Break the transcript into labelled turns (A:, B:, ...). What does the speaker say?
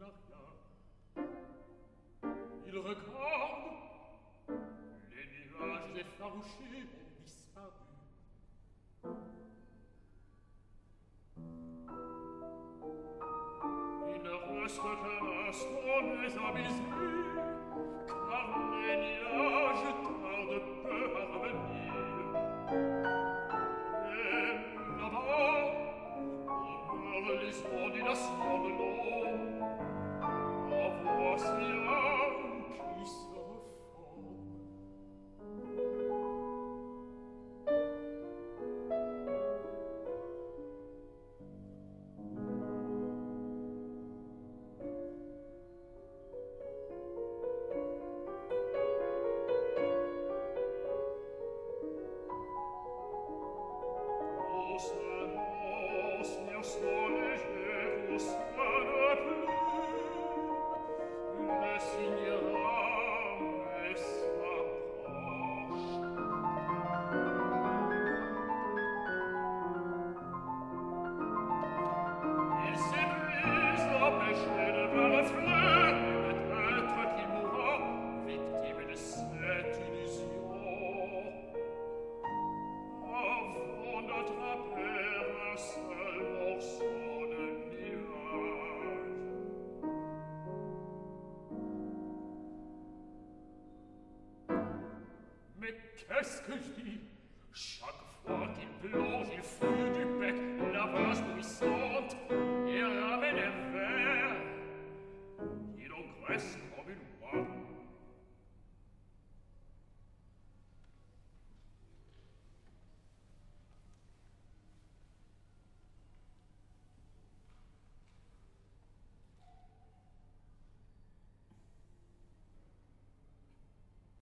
A: n'a rien. Il regarde, les nuages effarouchés ont disparu. Il ne reste qu'un instant les aviser, car les nuages tardent peu à revenir. Et là-bas, on meurt les ondes d'une nation de l'eau. En voici un qui se reforme. Qu'est-ce que je dis? Chaque fois qu'il plonge, il fouille du bec la vase nourrissante et ramène un verre. Il engraisse